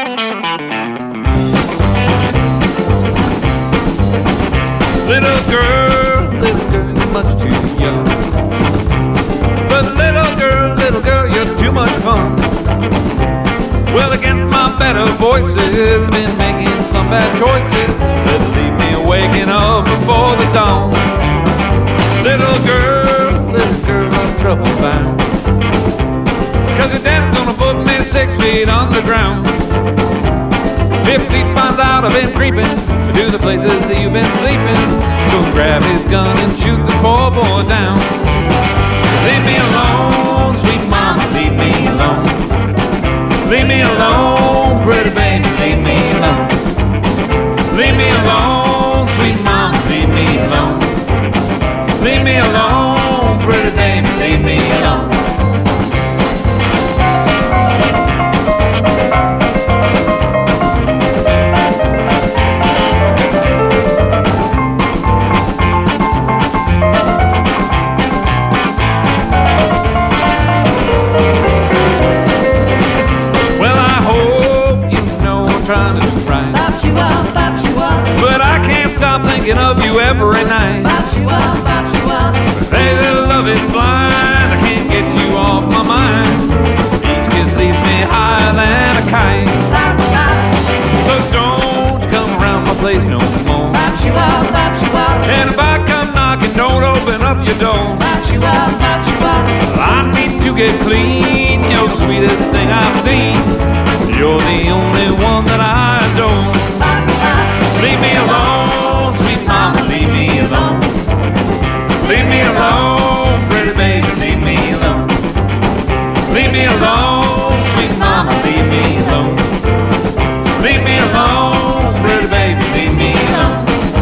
Little girl, you're much too young. But little girl, you're too much fun. Well, against my better voices, been making some bad choices that leave me waking up before the dawn. Little girl, I'm trouble bound. 'Cause your dad's gonna put me 6 feet underground. If he finds out I've been creeping to the places that you've been sleeping, he's gonna grab his gun and shoot the poor boy down. Leave me alone, sweet mama, leave me alone. Leave me alone, pretty baby, leave me alone. Leave me alone, sweet mama, leave me alone. Leave me alone, pretty baby, leave me alone. Trying to do right. But I can't stop thinking of you every night. Hey, little love is blind, I can't get you off my mind. Each kiss leaves me higher than a kite. So don't come around my place no more. And if I come knocking, don't open up your door. I need to get clean, you're the sweetest thing I've seen. You're the only one that I adore. Leave me alone, sweet mama, leave me alone. Leave me alone, pretty baby, leave me alone. Leave me alone, sweet mama, leave me alone. Leave me alone, pretty baby, leave me alone.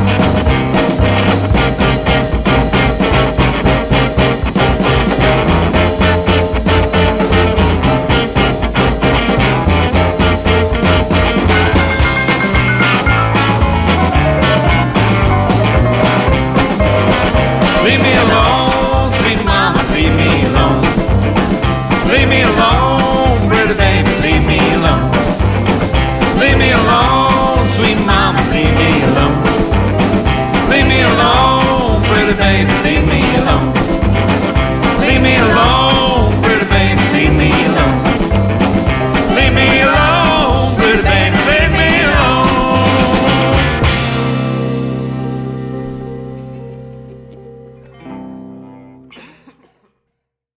Leave me alone, sweet mama, leave me alone. Leave me alone, pretty baby, leave me alone. Leave me alone, sweet mama, leave me alone. Leave me alone, pretty baby.